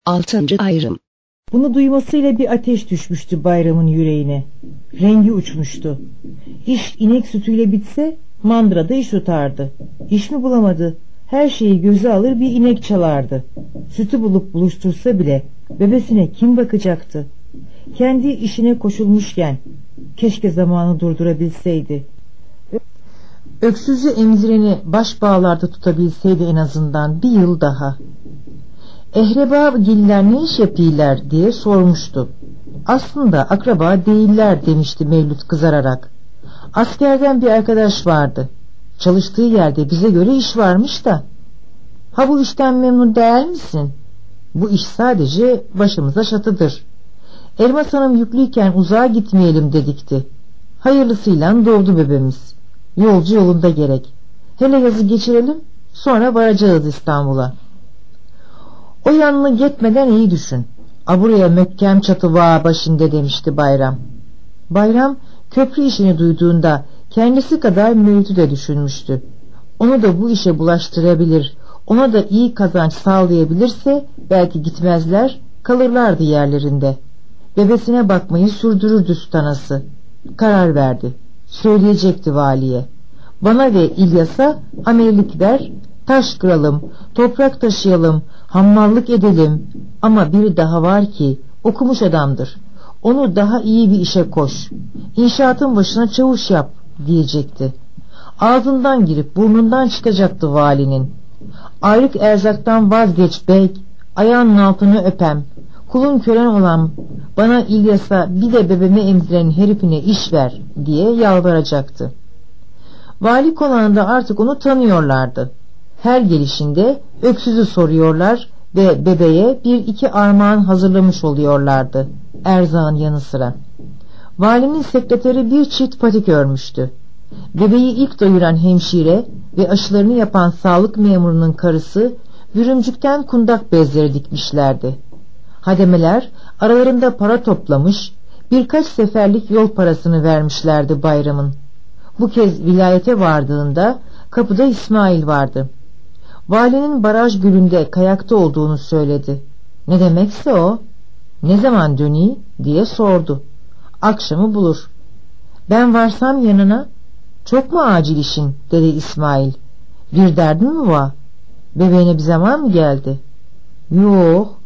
Altıncı ayrım. Bunu duymasıyla bir ateş düşmüştü Bayram'ın yüreğine. Rengi uçmuştu. İş inek sütüyle bitse mandırada iş tutardı. İş mi bulamadı? Her şeyi göze alır bir inek çalardı. Sütü bulup buluştursa bile bebesine kim bakacaktı? Kendi işine koşulmuşken keşke zamanı durdurabilseydi. Öksüzü emzireni baş bağlarda tutabilseydi en azından bir yıl daha. Ehrebagiller ne iş yapıyorlar diye sormuştu. Aslında akraba değiller demişti Mevlüt kızararak. Askerden bir arkadaş vardı. Çalıştığı yerde bize göre iş varmış da. Ha bu işten memnun değil misin? Bu iş sadece başımıza şatıdır. Elmas Hanım yüklüyken uzağa gitmeyelim dedikti. Hayırlısıyla doğdu bebemiz. Yolcu yolunda gerek. Hele yazı geçirelim, sonra varacağız İstanbul'a. O yanını gitmeden iyi düşün. Buraya mökkem çatı vağa başında demişti Bayram. Bayram köprü işini duyduğunda kendisi kadar Mevlüt'ü de düşünmüştü. Onu da bu işe bulaştırabilir, ona da iyi kazanç sağlayabilirse belki gitmezler, kalırlardı yerlerinde. Bebesine bakmayı sürdürürdü süt anası. Karar verdi. Söyleyecekti valiye. Bana ve İlyas'a amirlik ver, taş kıralım, toprak taşıyalım, hammallık edelim. Ama biri daha var ki okumuş adamdır. Onu daha iyi bir işe koş. İnşaatın başına çavuş yap diyecekti. Ağzından girip burnundan çıkacaktı valinin. Ayrık erzaktan vazgeç bey, ayağının altını öpem. Kulun kölen olan bana İlyas'a bir de bebemi emziren herifine iş ver diye yalvaracaktı. Vali konağında artık onu tanıyorlardı. Her gelişinde öksüzü soruyorlar ve bebeğe bir iki armağan hazırlamış oluyorlardı erzağın yanı sıra. Valinin sekreteri bir çift patik örmüştü. Bebeği ilk doyuran hemşire ve aşılarını yapan sağlık memurunun karısı bürümcükten kundak bezleri dikmişlerdi. Hademeler aralarında para toplamış, birkaç seferlik yol parasını vermişlerdi Bayram'ın. Bu kez vilayete vardığında kapıda İsmail vardı. Valinin baraj gölünde kayakta olduğunu söyledi. Ne demekse o. Ne zaman döneyim diye sordu. Akşamı bulur. Ben varsam yanına. Çok mu acil işin dedi İsmail. Bir derdin mi var? Bebeğine bir zaman mı geldi? Yok.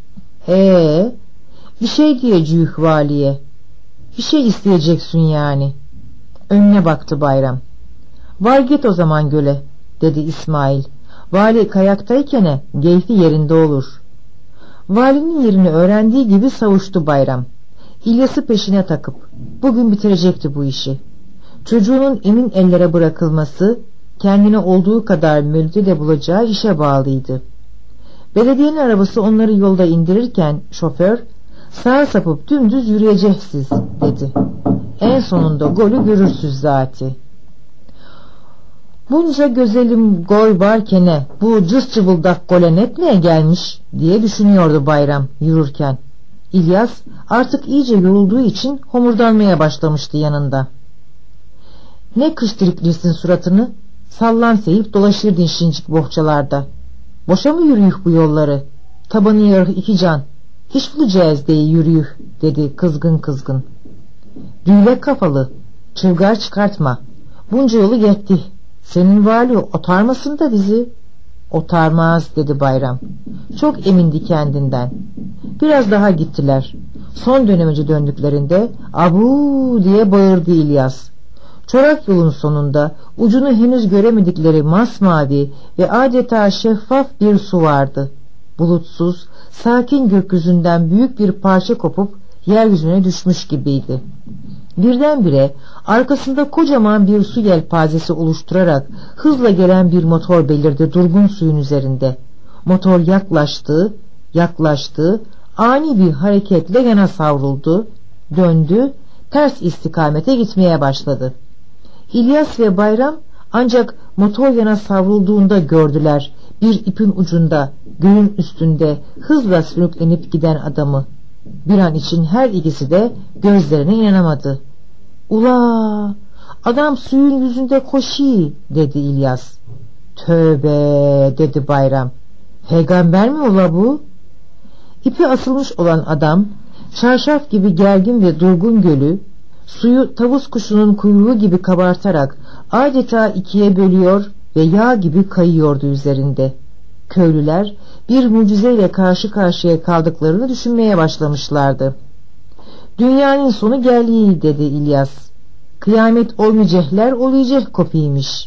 Bir şey diyecek valiye. Bir şey isteyeceksin yani. Önüne baktı Bayram. Var git o zaman göle dedi İsmail. Vali kayaktayken keyfi yerinde olur. Valinin yerini öğrendiği gibi savuştu Bayram. İlyas'ı peşine takıp bugün bitirecekti bu işi. Çocuğunun emin ellere bırakılması kendine olduğu kadar Mevlüt'ü de bulacağı işe bağlıydı. Belediyenin arabası onları yolda indirirken şoför sağa sapıp dümdüz yürüyeceksiniz dedi. En sonunda golü görürsüz zati. Bunca gözelim gol varken bu cız cıvıldak gole netmeye gelmiş diye düşünüyordu Bayram yürürken. İlyas artık iyice yorulduğu için homurdanmaya başlamıştı yanında. Ne kıştırıklısın suratını, sallan seyip dolaşırdın şincik bohçalarda. Boşa mı yürüyük bu yolları? Tabanı yarık iki can. Hiç bulacağız diye yürüyük dedi kızgın kızgın. Düğlek kafalı, çılgar çıkartma. Bunca yolu gitti. Senin vali otarmasın da bizi. Otarmaz dedi Bayram. Çok emindi kendinden. Biraz daha gittiler. Son dönemece döndüklerinde abu diye bağırdı İlyas. Çorak yolun sonunda ucunu henüz göremedikleri masmavi ve adeta şeffaf bir su vardı. Bulutsuz, sakin gökyüzünden büyük bir parça kopup yeryüzüne düşmüş gibiydi. Birdenbire arkasında kocaman bir su yelpazesi oluşturarak hızla gelen bir motor belirdi durgun suyun üzerinde. Motor yaklaştı, ani bir hareketle yana savruldu, döndü, ters istikamete gitmeye başladı. İlyas ve Bayram ancak motor yana savrulduğunda gördüler bir ipin ucunda, göğün üstünde hızla sürüklenip giden adamı. Bir an için her ikisi de gözlerine inanamadı. Ula, adam suyun yüzünde koşuyor dedi İlyas. Tövbe dedi Bayram. Peygamber mi ula bu? İpi asılmış olan adam, çarşaf gibi gergin ve durgun gölü, suyu tavus kuşunun kuyruğu gibi kabartarak adeta ikiye bölüyor ve yağ gibi kayıyordu üzerinde. Köylüler bir mucizeyle karşı karşıya kaldıklarını düşünmeye başlamışlardı. "Dünyanın sonu geldi," dedi İlyas. "Kıyamet olmayacaklar olacak kopiymiş."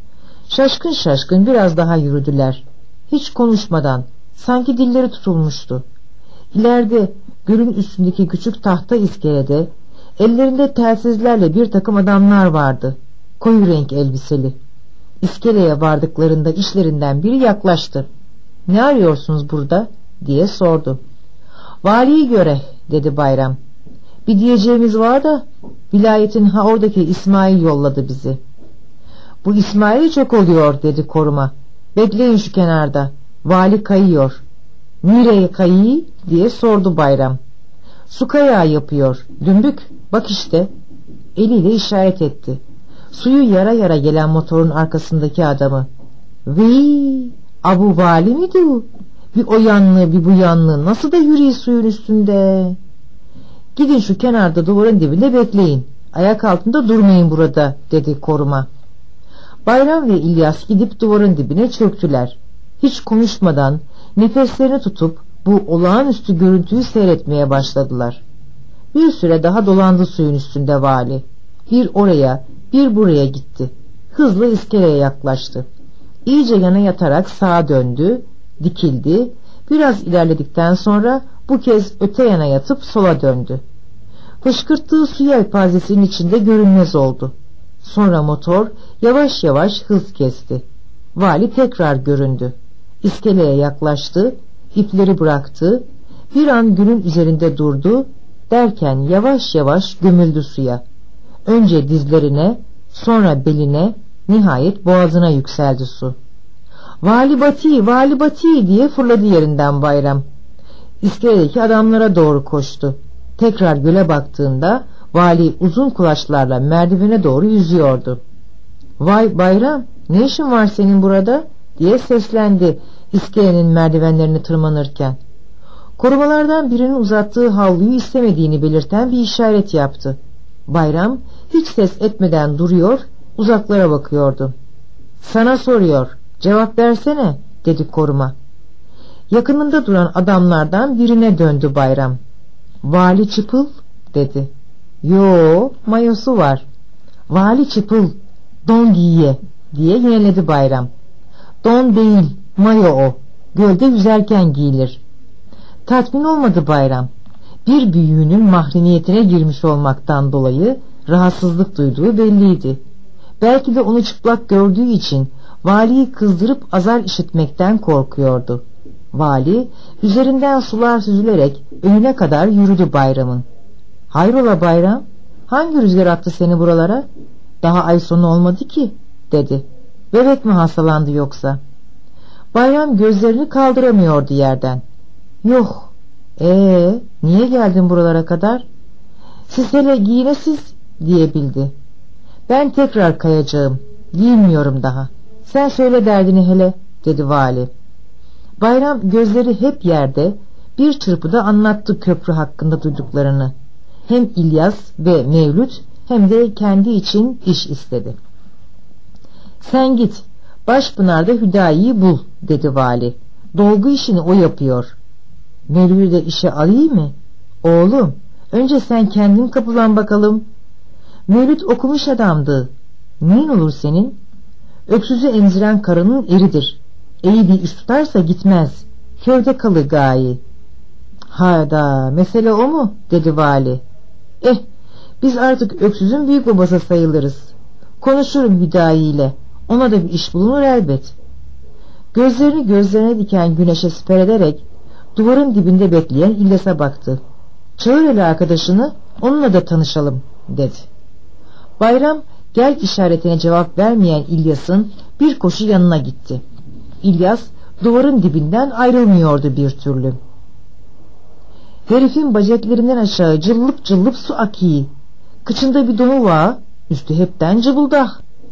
Şaşkın şaşkın biraz daha yürüdüler. Hiç konuşmadan, sanki dilleri tutulmuştu. İleride gölün üstündeki küçük tahta iskelede ellerinde telsizlerle bir takım adamlar vardı. Koyu renk elbiseli. İskeleye vardıklarında işlerinden biri yaklaştı. "Ne arıyorsunuz burada?" diye sordu. "Valiyi göre," dedi Bayram. "Bir diyeceğimiz var da vilayetin oradaki İsmail yolladı bizi." "Bu İsmail çok oluyor," dedi koruma. "Bekleyin şu kenarda. Vali kayıyor." "Nereye kayıyor?" diye sordu Bayram. "Su kayağı yapıyor. Dümbük. Bak işte." Eliyle işaret etti. Suyu yara yara gelen motorun arkasındaki adamı. "Vii, abu vali miydi o? Bir o yanlı bir bu yanlı nasıl da yürüyor suyun üstünde." "Gidin şu kenarda duvarın dibinde bekleyin. Ayak altında durmayın burada," dedi koruma. Bayram ve İlyas gidip duvarın dibine çöktüler. Hiç konuşmadan nefeslerini tutup bu olağanüstü görüntüyü seyretmeye başladılar. Bir süre daha dolandı suyun üstünde vali. Bir oraya bir buraya gitti. Hızla iskeleye yaklaştı. İyice yana yatarak sağa döndü, dikildi. Biraz ilerledikten sonra bu kez öte yana yatıp sola döndü. Fışkırttığı su yelpazesinin içinde görünmez oldu. Sonra motor yavaş yavaş hız kesti. Vali tekrar göründü. İskeleye yaklaştı, ipleri bıraktı, bir an gülün üzerinde durdu, derken yavaş yavaş gömüldü suya. Önce dizlerine, sonra beline, nihayet boğazına yükseldi su. "Vali Bati, Vali Bati," diye fırladı yerinden Bayram. İskeledeki adamlara doğru koştu. Tekrar göle baktığında vali uzun kulaçlarla merdivene doğru yüzüyordu. "Vay Bayram, ne işin var senin burada?" diye seslendi iskelenin merdivenlerini tırmanırken. Korumalardan birinin uzattığı havluyu istemediğini belirten bir işaret yaptı. Bayram hiç ses etmeden duruyor, uzaklara bakıyordu. "Sana soruyor, cevap versene," dedi koruma. Yakınında duran adamlardan birine döndü Bayram. "Vali Çıpıl," dedi. "Yo, mayosu var." "Vali Çıpıl, don giye," diye yineledi Bayram. "Don değil, mayo o. Gölde yüzerken giyilir." Tatmin olmadı Bayram. Bir büyüğünün mahremiyetine girmiş olmaktan dolayı rahatsızlık duyduğu belliydi. Belki de onu çıplak gördüğü için valiyi kızdırıp azar işitmekten korkuyordu. Vali üzerinden sular süzülerek önüne kadar yürüdü Bayram'ın. "Hayrola Bayram, hangi rüzgar attı seni buralara? Daha ay sonu olmadı ki," dedi. "Bebek mi hastalandı yoksa?" Bayram gözlerini kaldıramıyordu yerden. "Yok." Niye geldin buralara kadar?" "Siz hele giyinesiz," diyebildi. "Ben tekrar kayacağım, giyinmiyorum daha. Sen söyle derdini hele," dedi vali. Bayram gözleri hep yerde, bir çırpıda anlattı köprü hakkında duyduklarını. Hem İlyas ve Mevlüt hem de kendi için iş istedi. "Sen git, Başpınar'da Hüdayi'yi bul," dedi vali. "Dolgu işini o yapıyor." "Mevlüt'ü de işe alayım mı?" "Oğlum, önce sen kendin kapılan bakalım." "Mevlüt okumuş adamdı." "Neyin olur senin?" "Öksüzü emziren karının eridir. İyi bir iş tutarsa gitmez. Köyde kalır gayi." "Hayda, mesele o mu?" dedi vali. Biz artık öksüzün büyük babası sayılırız. Konuşurum Hüdayi ile. Ona da bir iş bulunur elbet." Gözlerini gözlerine diken güneşe siper ederek duvarın dibinde bekleyen İlyas'a baktı. "Çağır hele arkadaşını, onunla da tanışalım," dedi. Bayram gel işaretine cevap vermeyen İlyas'ın bir koşu yanına gitti. İlyas duvarın dibinden ayrılmıyordu bir türlü. "Herifin baceklerinden aşağı cıllıp cıllıp su akiyi. Kıçında bir donu var, üstü hepten cıbıldak.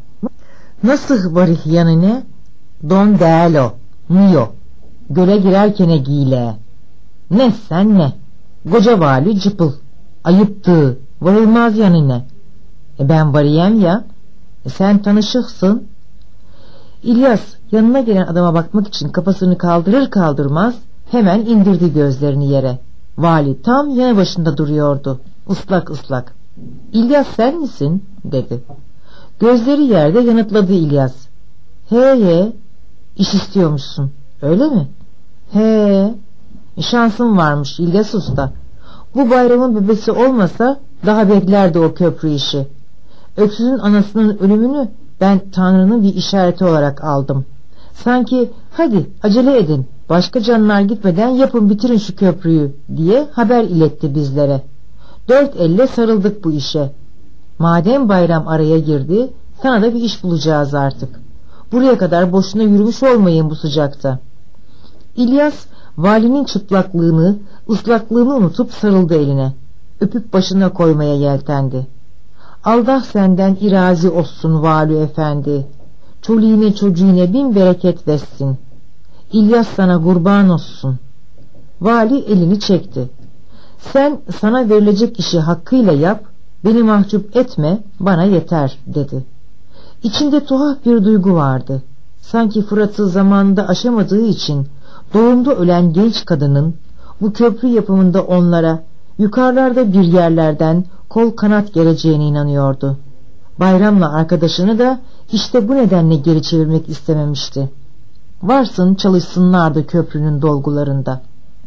Nasıl varih yanine?" "Don değil o, miyo. Göle girerkene giyle." Ne sen ne? Koca vali cıpıl. Ayıptı. Varılmaz yanına. Ben varıyem ya. Sen tanışıksın. İlyas yanına gelen adama bakmak için kafasını kaldırır kaldırmaz hemen indirdi gözlerini yere. Vali tam yanı başında duruyordu. Islak ıslak. İlyas sen misin? dedi. Gözleri yerde yanıtladı İlyas. He, iş istiyormuşsun. Öyle mi? He, şansım varmış İlyas Usta. Bu Bayram'ın bebesi olmasa daha beklerdi o köprü işi. Öksüzün anasının ölümünü ben Tanrı'nın bir işareti olarak aldım. Sanki hadi acele edin, başka canlar gitmeden yapın bitirin şu köprüyü diye haber iletti bizlere. Dört elle sarıldık bu işe. Madem Bayram araya girdi, sana da bir iş bulacağız artık. Buraya kadar boşuna yürümüş olmayın bu sıcakta. İlyas valinin çıplaklığını, ıslaklığını unutup sarıldı eline. Öpüp başına koymaya yeltendi. Allah senden irazi olsun vali efendi. Çoliğine çocuğine bin bereket versin. İlyas sana kurban olsun. Vali elini çekti. Sen sana verilecek işi hakkıyla yap, beni mahcup etme, bana yeter dedi. İçinde tuhaf bir duygu vardı. Sanki Fırat'ı zamanında aşamadığı için doğumda ölen genç kadının bu köprü yapımında onlara yukarılarda bir yerlerden kol kanat geleceğine inanıyordu. Bayram'la arkadaşını da işte bu nedenle geri çevirmek istememişti. Varsın çalışsınlardı köprünün dolgularında.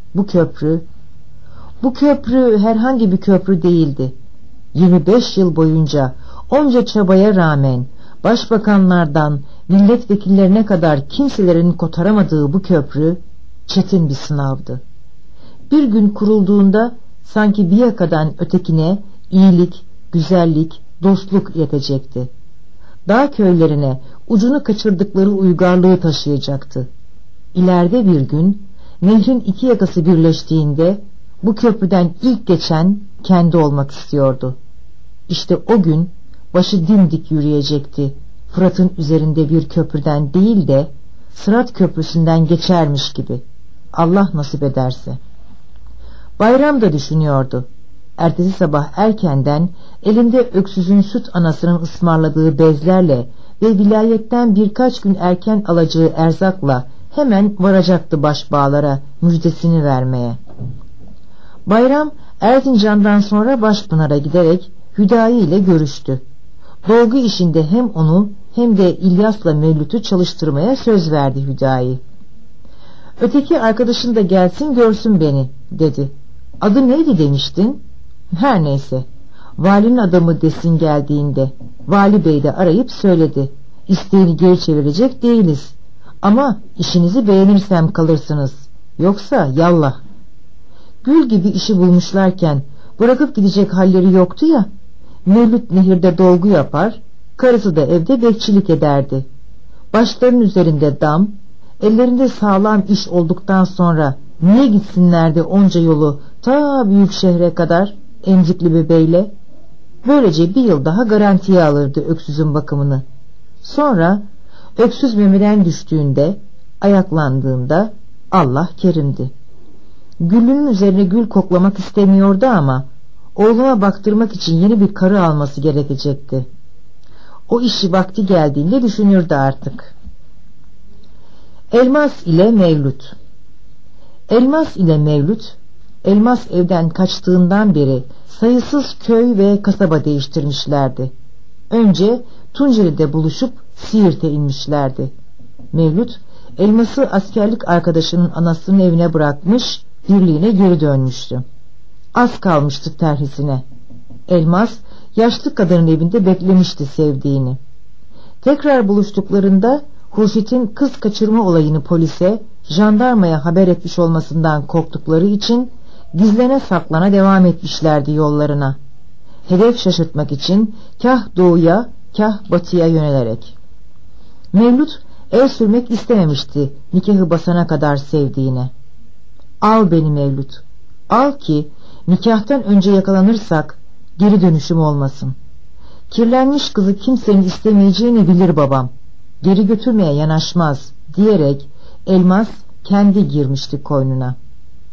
Bu köprü herhangi bir köprü değildi. 25 yıl boyunca onca çabaya rağmen başbakanlardan milletvekillerine kadar kimselerin kotaramadığı bu köprü çetin bir sınavdı. Bir gün kurulduğunda sanki bir yakadan ötekine iyilik, güzellik, dostluk iletecekti. Dağ köylerine ucunu kaçırdıkları uygarlığı taşıyacaktı. İleride bir gün nehrin iki yakası birleştiğinde bu köprüden ilk geçen kendi olmak istiyordu. İşte o gün başı dimdik yürüyecekti. Fırat'ın üzerinde bir köprüden değil de Sırat Köprüsü'nden geçermiş gibi. Allah nasip ederse. Bayram da düşünüyordu. Ertesi sabah erkenden elinde öksüzün süt anasının ısmarladığı bezlerle ve vilayetten birkaç gün erken alacağı erzakla hemen varacaktı Başbağlar'a müjdesini vermeye. Bayram Erzincan'dan sonra Başpınar'a giderek Hüdayi ile görüştü. Dolgu işinde hem onu hem de İlyas'la Mevlüt'ü çalıştırmaya söz verdi Hüdayi. Öteki arkadaşın da gelsin görsün beni dedi. Adı neydi demiştin? Her neyse. Valinin adamı desin geldiğinde. Vali Bey de arayıp söyledi. İsteğini geri çevirecek değiliz. Ama işinizi beğenirsem kalırsınız. Yoksa yallah. Gül gibi işi bulmuşlarken bırakıp gidecek halleri yoktu ya. Mevlüt nehirde dolgu yapar, karısı da evde bekçilik ederdi. Başlarının üzerinde dam, ellerinde sağlam iş olduktan sonra niye gitsinlerdi onca yolu ta büyük şehre kadar emcikli bebeyle? Böylece bir yıl daha garantiye alırdı öksüzün bakımını. Sonra öksüz memeden düştüğünde, ayaklandığında Allah kerimdi. Gülünün üzerine gül koklamak istemiyordu ama oğluna baktırmak için yeni bir karı alması gerekecekti. O işi vakti geldiğinde düşünürdü artık. Elmas ile Mevlüt. Elmas ile Mevlüt, Elmas evden kaçtığından beri sayısız köy ve kasaba değiştirmişlerdi. Önce Tunceli'de buluşup Siirt'e inmişlerdi. Mevlüt, Elmas'ı askerlik arkadaşının anasının evine bırakmış, birliğine geri dönmüştü. Az kalmıştı terhisine. Elmas, yaşlı kadının evinde beklemişti sevdiğini. Tekrar buluştuklarında Hurşit'in kız kaçırma olayını polise, jandarmaya haber etmiş olmasından korktukları için gizlene saklana devam etmişlerdi yollarına. Hedef şaşırtmak için kah doğuya kah batıya yönelerek. Mevlüt el sürmek istememişti nikahı basana kadar sevdiğine. Al beni Mevlüt, al ki nikahtan önce yakalanırsak geri dönüşüm olmasın. Kirlenmiş kızı kimsenin istemeyeceğini bilir babam. Geri götürmeye yanaşmaz diyerek Elmas kendi girmişti koynuna.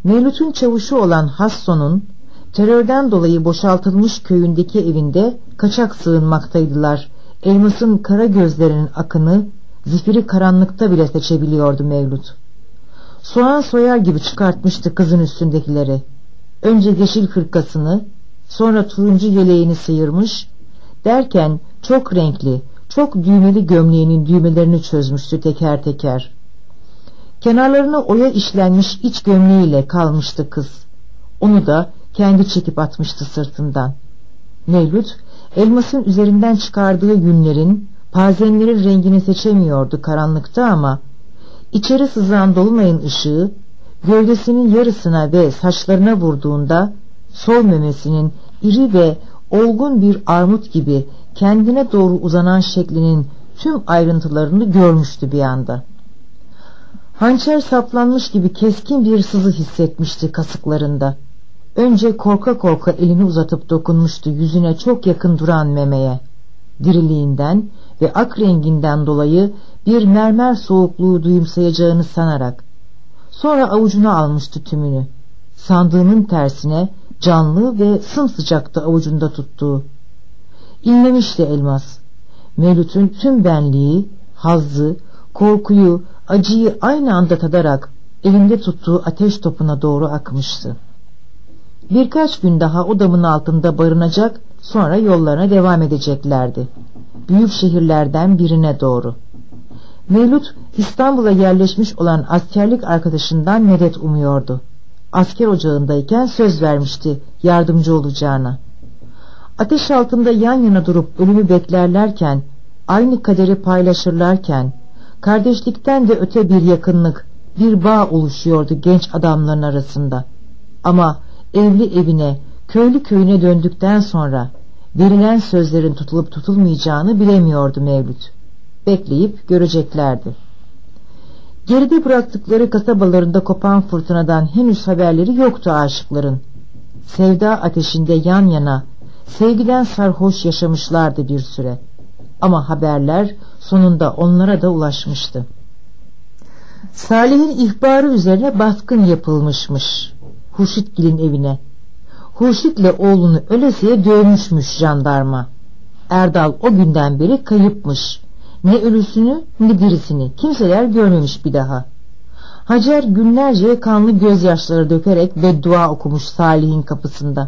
Mevlüt'ün çavuşu olan Hasson'un terörden dolayı boşaltılmış köyündeki evinde kaçak sığınmaktaydılar. Elmas'ın kara gözlerinin akını, zifiri karanlıkta bile seçebiliyordu Mevlüt. Soğan soyar gibi çıkartmıştı kızın üstündekileri. Önce yeşil hırkasını, sonra turuncu yeleğini sıyırmış, derken çok renkli, çok düğmeli gömleğinin düğmelerini çözmüştü teker teker. Kenarlarına oya işlenmiş iç gömleğiyle kalmıştı kız. Onu da kendi çekip atmıştı sırtından. Mevlüt, Elmas'ın üzerinden çıkardığı yünlerin, pazenlerin rengini seçemiyordu karanlıkta ama içeri sızan dolunayın ışığı gövdesinin yarısına ve saçlarına vurduğunda sol memesinin iri ve olgun bir armut gibi kendine doğru uzanan şeklinin tüm ayrıntılarını görmüştü bir anda. Hançer saplanmış gibi keskin bir sızı hissetmişti kasıklarında. Önce korka korka elini uzatıp dokunmuştu yüzüne çok yakın duran memeye. Diriliğinden ve ak renginden dolayı bir mermer soğukluğu duyumsayacağını sanarak. Sonra avucuna almıştı tümünü. Sandığının tersine canlı ve sımsıcaktı avucunda tuttuğu. İnlemişti Elmas. Mevlüt'ün tüm benliği, hazzı, korkuyu, acıyı aynı anda tadarak elinde tuttuğu ateş topuna doğru akmıştı. Birkaç gün daha o damın altında barınacak, sonra yollarına devam edeceklerdi. Büyük şehirlerden birine doğru. Mevlüt İstanbul'a yerleşmiş olan askerlik arkadaşından medet umuyordu. Asker ocağındayken söz vermişti yardımcı olacağına. Ateş altında yan yana durup ölümü beklerlerken, aynı kaderi paylaşırlarken, kardeşlikten de öte bir yakınlık, bir bağ oluşuyordu genç adamların arasında. Ama evli evine, köylü köyüne döndükten sonra verilen sözlerin tutulup tutulmayacağını bilemiyordu Mevlüt. Bekleyip göreceklerdi. Geride bıraktıkları kasabalarında kopan fırtınadan henüz haberleri yoktu aşıkların. Sevda ateşinde yan yana, sevgiden sarhoş yaşamışlardı bir süre. Ama haberler sonunda onlara da ulaşmıştı. Salih'in ihbarı üzerine baskın yapılmışmış Hurşitgil'in evine. Hurşit'le oğlunu ölesiye dövmüşmüş jandarma. Erdal o günden beri kayıpmış. Ne ölüsünü ne dirisini kimseler görmemiş bir daha. Hacer günlerce kanlı gözyaşları dökerek beddua okumuş Salih'in kapısında.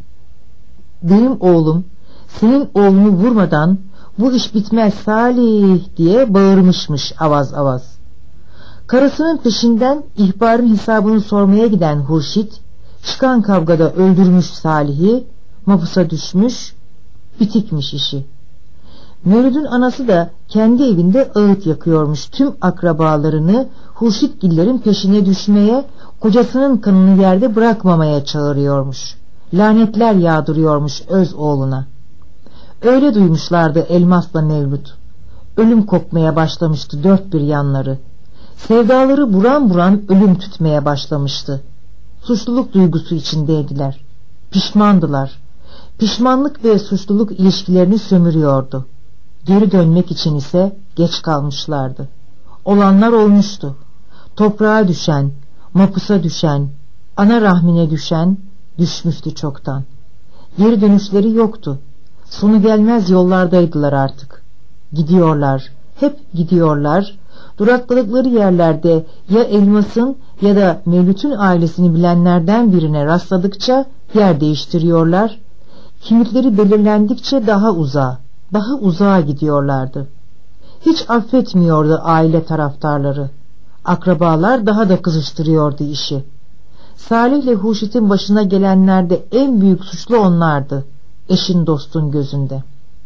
Benim oğlum senin oğlunu vurmadan bu iş bitmez Salih diye bağırmışmış avaz avaz. Karısının peşinden ihbarın hesabını sormaya giden Hurşit, çıkan kavgada öldürmüş Salih'i, mapusa düşmüş, bitikmiş işi. Mevlüt'ün anası da kendi evinde ağıt yakıyormuş tüm akrabalarını Hurşitgillerin peşine düşmeye, kocasının kanını yerde bırakmamaya çağırıyormuş. Lanetler yağdırıyormuş öz oğluna. Öyle duymuşlardı Elmas'la Mevlüt. Ölüm kokmaya başlamıştı dört bir yanları. Sevdaları buran buran ölüm tütmeye başlamıştı. Suçluluk duygusu içindeydiler. Pişmandılar. Pişmanlık ve suçluluk ilişkilerini sömürüyordu. Geri dönmek için ise geç kalmışlardı. Olanlar olmuştu. Toprağa düşen, mapusa düşen, ana rahmine düşen düşmüştü çoktan. Geri dönüşleri yoktu. Sonu gelmez yollardaydılar artık. Gidiyorlar, hep gidiyorlar. Durakladıkları yerlerde ya Elmas'ın ya da Mevlüt'ün ailesini bilenlerden birine rastladıkça yer değiştiriyorlar. Kimlikleri belirlendikçe daha uzağa gidiyorlardı. Hiç affetmiyordu aile taraftarları. Akrabalar daha da kızıştırıyordu işi. Salih ile Hurşit'in başına gelenlerde en büyük suçlu onlardı, eşin dostun gözünde.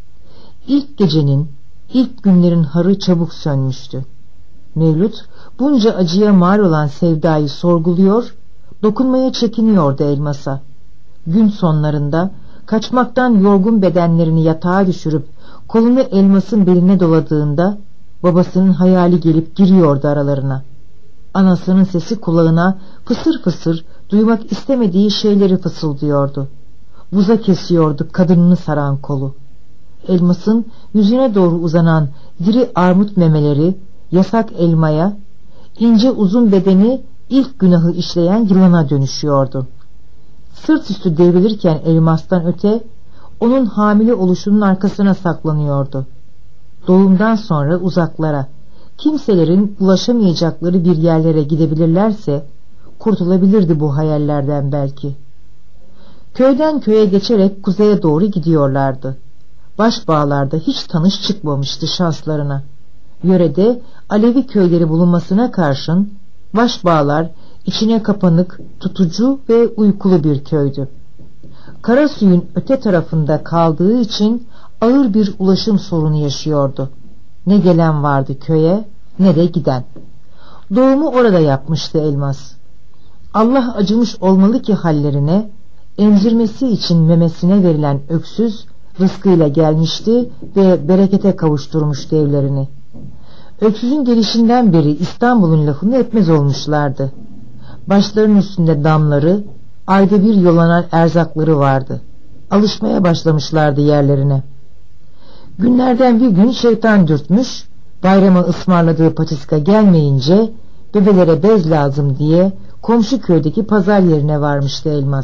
İlk gecenin, ilk günlerin harı çabuk sönmüştü. Mevlüt bunca acıya mal olan Sevda'yı sorguluyor, dokunmaya çekiniyordu Elmas'a. Gün sonlarında kaçmaktan yorgun bedenlerini yatağa düşürüp kolunu Elmas'ın beline doladığında babasının hayali gelip giriyordu aralarına. Anasının sesi kulağına fısır fısır duymak istemediği şeyleri fısıldıyordu. Buza kesiyordu kadınını saran kolu. Elmas'ın yüzüne doğru uzanan diri armut memeleri yasak elmaya, ince uzun bedeni ilk günahı işleyen yılana dönüşüyordu. Sırt üstü devrilirken Elmas'tan öte, onun hamile oluşunun arkasına saklanıyordu. Doğumdan sonra uzaklara, kimselerin ulaşamayacakları bir yerlere gidebilirlerse, kurtulabilirdi bu hayallerden belki. Köyden köye geçerek kuzeye doğru gidiyorlardı. Başbağlarda hiç tanış çıkmamıştı şanslarına. Yörede Alevi köyleri bulunmasına karşın, Başbağlar içine kapanık, tutucu ve uykulu bir köydü. Karasuyun öte tarafında kaldığı için ağır bir ulaşım sorunu yaşıyordu. Ne gelen vardı köye, ne de giden. Doğumu orada yapmıştı Elmas. Allah acımış olmalı ki hallerine, emzirmesi için memesine verilen öksüz rızkıyla gelmişti ve berekete kavuşturmuştu evlerini. Öksüzün gelişinden beri İstanbul'un lafını etmez olmuşlardı. Başlarının üstünde damları, ayda bir yollanan erzakları vardı. Alışmaya başlamışlardı yerlerine. Günlerden bir gün şeytan dürtmüş, bayrama ısmarladığı patiska gelmeyince bebelere bez lazım diye komşu köydeki pazar yerine varmıştı Elmas.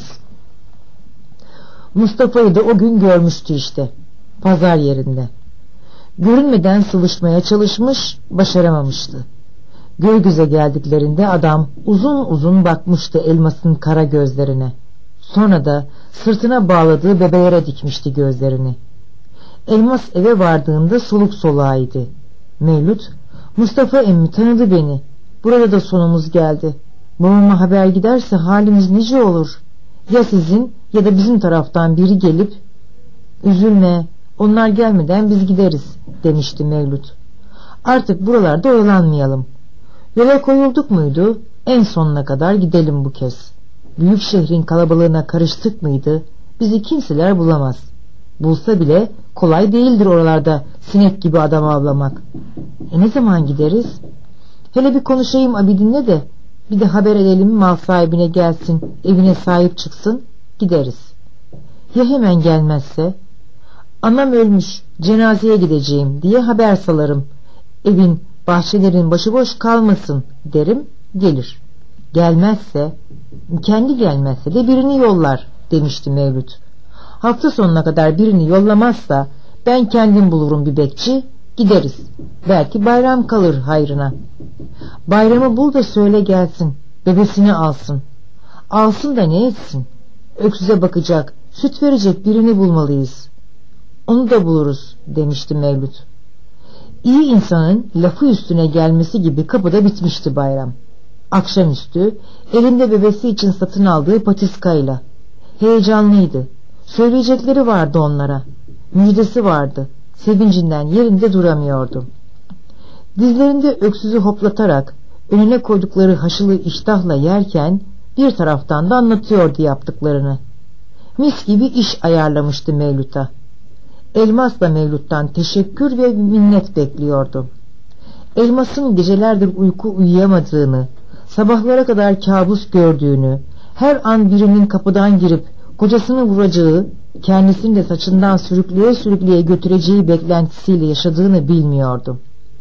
Mustafa'yı da o gün görmüştü işte, pazar yerinde. Görünmeden sıvışmaya çalışmış, başaramamıştı. Göz göze geldiklerinde adam uzun uzun bakmıştı Elmas'ın kara gözlerine. Sonra da sırtına bağladığı bebelere dikmişti gözlerini. Elmas eve vardığında soluk soluğaydı. Mevlüt, Mustafa emmi tanıdı beni. Burada da sonumuz geldi. Babama haber giderse halimiz nice olur. Ya sizin ya da bizim taraftan biri gelip, üzülme, onlar gelmeden biz gideriz demişti Mevlüt. Artık buralarda oyalanmayalım. Yola koyulduk muydu, en sonuna kadar gidelim bu kez. Büyük şehrin kalabalığına karıştık mıydı, bizi kimseler bulamaz. Bulsa bile kolay değildir oralarda sinek gibi adam avlamak. Ne zaman gideriz? Hele bir konuşayım Abidin'le de, bir de haber edelim, mal sahibine gelsin, evine sahip çıksın, gideriz. Ya hemen gelmezse? Anam ölmüş, cenazeye gideceğim diye haber salarım. Evin, bahçelerin başıboş kalmasın derim, gelir. Gelmezse, kendi gelmezse de birini yollar demişti Mevlüt. Hafta sonuna kadar birini yollamazsa ben kendim bulurum bir bekçi, gideriz. Belki bayram kalır hayrına. Bayramı bul da söyle gelsin, bebesini alsın. Alsın da ne etsin? Öksüze bakacak, süt verecek birini bulmalıyız. Onu da buluruz demişti Mevlüt. İyi insanın lafı üstüne gelmesi gibi kapıda bitmişti bayram. Akşamüstü elinde bebesi için satın aldığı patiskayla. Heyecanlıydı. Söyleyecekleri vardı onlara. Müjdesi vardı. Sevincinden yerinde duramıyordu. Dizlerinde öksüzü hoplatarak önüne koydukları haşılı iştahla yerken bir taraftan da anlatıyordu yaptıklarını. Mis gibi iş ayarlamıştı Mevlüt'a. Elmas da Mevlüt'ten teşekkür ve minnet bekliyordu. Elmas'ın gecelerdir uyku uyuyamadığını, sabahlara kadar kabus gördüğünü, her an birinin kapıdan girip kocasını vuracağı, kendisini de saçından sürükleye sürükleye götüreceği beklentisiyle yaşadığını bilmiyordu.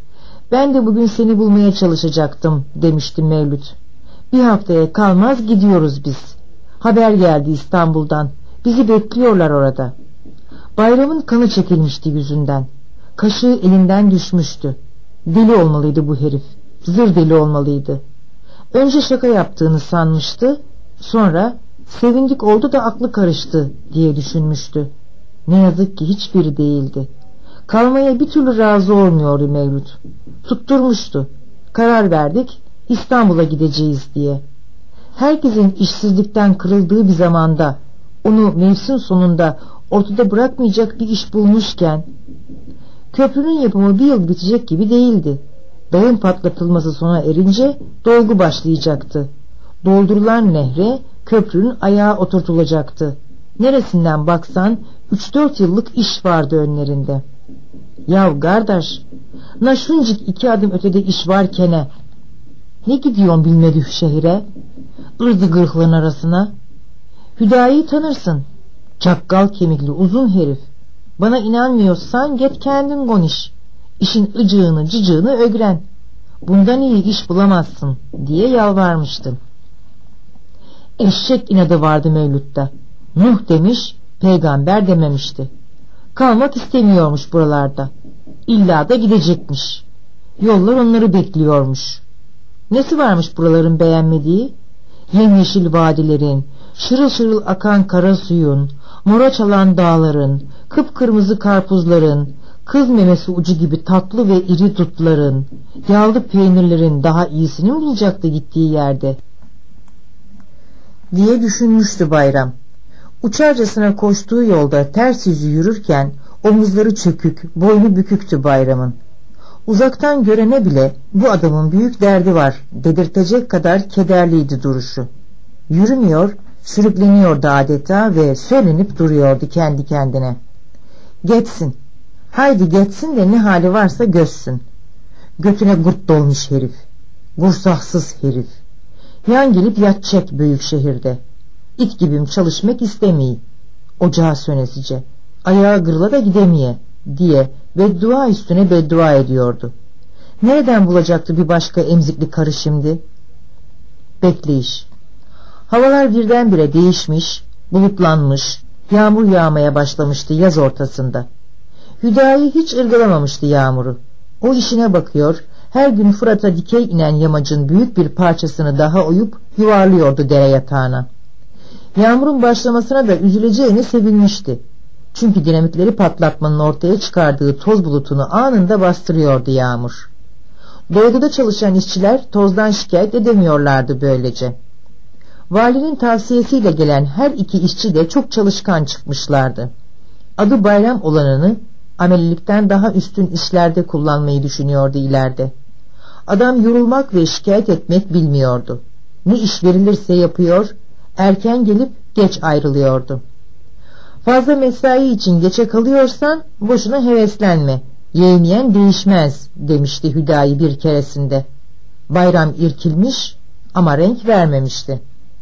Ben de bugün seni bulmaya çalışacaktım demişti Mevlüt. Bir haftaya kalmaz gidiyoruz biz. Haber geldi İstanbul'dan. Bizi bekliyorlar orada. Bayramın kanı çekilmişti yüzünden. Kaşığı elinden düşmüştü. Deli olmalıydı bu herif. Zır deli olmalıydı. Önce şaka yaptığını sanmıştı. Sonra sevindik oldu da aklı karıştı diye düşünmüştü. Ne yazık ki hiçbiri değildi. Kalmaya bir türlü razı olmuyordu Mevlüt. Tutturmuştu. Karar verdik, İstanbul'a gideceğiz diye. Herkesin işsizlikten kırıldığı bir zamanda, onu mevsim sonunda ortada bırakmayacak bir iş bulmuşken, köprünün yapımı bir yıl bitecek gibi değildi. Dağın patlatılması sona erince dolgu başlayacaktı. Doldurulan nehre köprünün ayağı oturtulacaktı. Neresinden baksan 3-4 yıllık iş vardı önlerinde. Yav kardeş, naşuncik 2 adım ötede iş varkene ne gidiyorsun bilmedüğü şehire, ırdı gırhlığın arasına? Hüdayi'yi tanırsın, çakkal kemikli uzun herif. Bana inanmıyorsan git kendin konuş, işin ıcığını cıcığını ögren. bundan iyi iş bulamazsın diye yalvarmıştı. Eşek inadı vardı Mevlüt'te. Nuh demiş, peygamber dememişti. Kalmak istemiyormuş buralarda. İlla da gidecekmiş. Yollar onları bekliyormuş. Nesi varmış buraların beğenmediği? Yemyeşil vadilerin, şırıl şırıl akan kara suyun, mora çalan dağların, kıpkırmızı karpuzların, kız memesi ucu gibi tatlı ve iri dutların, yağlı peynirlerin daha iyisini mi bulacaktı gittiği yerde? Diye düşünmüştü Bayram. Uçarcasına koştuğu yolda ters yüzü yürürken omuzları çökük, boynu büküktü Bayram'ın. Uzaktan görene bile bu adamın büyük derdi var dedirtecek kadar kederliydi duruşu. Yürümüyor, sürükleniyordu adeta ve söylenip duruyordu kendi kendine. Geçsin, haydi geçsin de ne hali varsa gössün. Götüne gurt dolmuş herif, gursaksız herif. Yan gelip yatacak büyük şehirde. İt gibim çalışmak istemeyi. Ocağı sönesice, ayağı gırla da gidemeye diye beddua üstüne beddua ediyordu. Nereden bulacaktı bir başka emzikli karı şimdi? Bekleyiş. Havalar birdenbire değişmiş, bulutlanmış, yağmur yağmaya başlamıştı yaz ortasında. Hüdayi hiç ırgılamamıştı yağmuru. O işine bakıyor, her gün Fırat'a dikey inen yamacın büyük bir parçasını daha oyup yuvarlıyordu dere yatağına. Yağmurun başlamasına da üzüleceğine sevinmişti. Çünkü dinamitleri patlatmanın ortaya çıkardığı toz bulutunu anında bastırıyordu yağmur. Dolguda çalışan işçiler tozdan şikayet edemiyorlardı böylece. Valinin tavsiyesiyle gelen her iki işçi de çok çalışkan çıkmışlardı. Adı Bayram olanını amelilikten daha üstün işlerde kullanmayı düşünüyordu ileride. Adam yorulmak ve şikayet etmek bilmiyordu. Ne iş verilirse yapıyor, erken gelip geç ayrılıyordu. Fazla mesai için geçe kalıyorsan boşuna heveslenme, yeğmeyen değişmez demişti Hüdayi bir keresinde. Bayram irkilmiş ama renk vermemişti.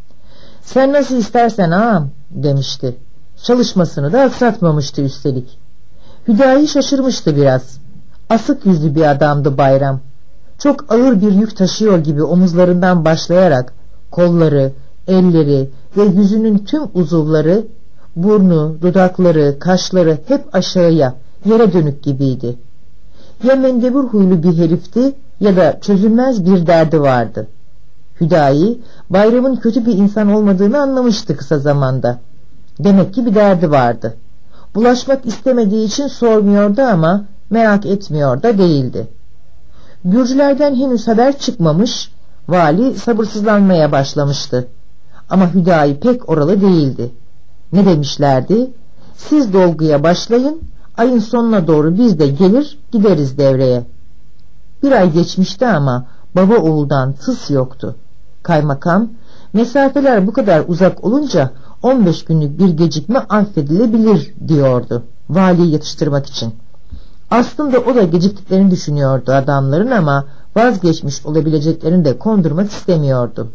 Sen nasıl istersen ağam demişti. Çalışmasını da aksatmamıştı üstelik. Hüdayi şaşırmıştı biraz. Asık yüzlü bir adamdı Bayram. Çok ağır bir yük taşıyor gibi omuzlarından başlayarak kolları, elleri ve yüzünün tüm uzuvları, burnu, dudakları, kaşları hep aşağıya, yere dönük gibiydi. Ya mendebur huylu bir herifti ya da çözülmez bir derdi vardı. Hüdayi, Bayram'ın kötü bir insan olmadığını anlamıştı kısa zamanda. Demek ki bir derdi vardı. Bulaşmak istemediği için sormuyordu ama merak etmiyor da değildi. Gürcülerden henüz haber çıkmamış, vali sabırsızlanmaya başlamıştı. Ama Hüdayi pek oralı değildi. Ne demişlerdi? Siz dolguya başlayın, ayın sonuna doğru biz de gelir gideriz devreye. Bir ay geçmişti ama baba oğuldan tıs yoktu. Kaymakam, mesafeler bu kadar uzak olunca 15 günlük bir gecikme affedilebilir diyordu valiyi yatıştırmak için. Aslında o da geciktiklerini düşünüyordu adamların ama vazgeçmiş olabileceklerini de kondurmak istemiyordu.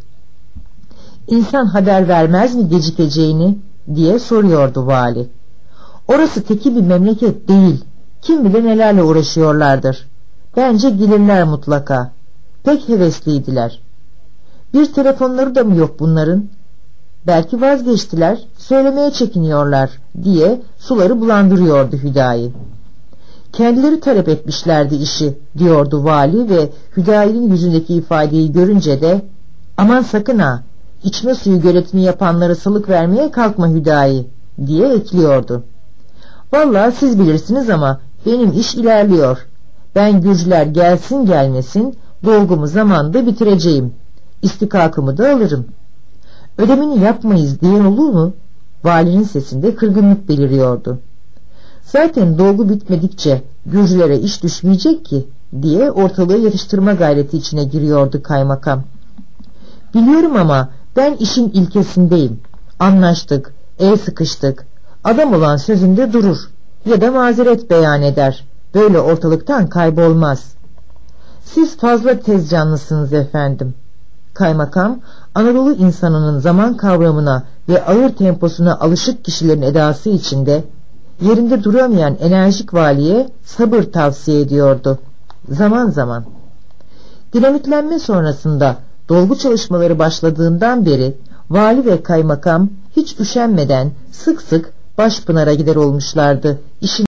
İnsan haber vermez mi gecikeceğini diye soruyordu vali. Orası teki bir memleket değil, kim bilir nelerle uğraşıyorlardır. Bence gelirler mutlaka. Pek hevesliydiler. Bir telefonları da mı yok bunların? Belki vazgeçtiler, söylemeye çekiniyorlar diye suları bulandırıyordu Hüdayi. Kendileri talep etmişlerdi işi diyordu vali ve Hüdayi'nin yüzündeki ifadeyi görünce de aman sakın ha, içme suyu göletimi yapanlara salık vermeye kalkma Hüdayi diye ekliyordu. Vallahi siz bilirsiniz ama benim iş ilerliyor. Ben Gürcüler gelsin gelmesin dolgumu zamanda bitireceğim. İstikakımı da alırım. Ödemini yapmayız diyen olur mu? Valinin sesinde kırgınlık beliriyordu. Zaten dolgu bitmedikçe Gürcülere iş düşmeyecek ki diye ortalığı yatıştırma gayreti içine giriyordu kaymakam. Biliyorum ama ben işin ilkesindeyim. Anlaştık, el sıkıştık. Adam olan sözünde durur ya da mazeret beyan eder. Böyle ortalıktan kaybolmaz. Siz fazla tez canlısınız efendim. Kaymakam, Anadolu insanının zaman kavramına ve ağır temposuna alışık kişilerin edası içinde yerinde duramayan enerjik valiye sabır tavsiye ediyordu. Zaman zaman. Dinamitlenme sonrasında dolgu çalışmaları başladığından beri vali ve kaymakam hiç üşenmeden sık sık Başpınar'a gider olmuşlardı. İşin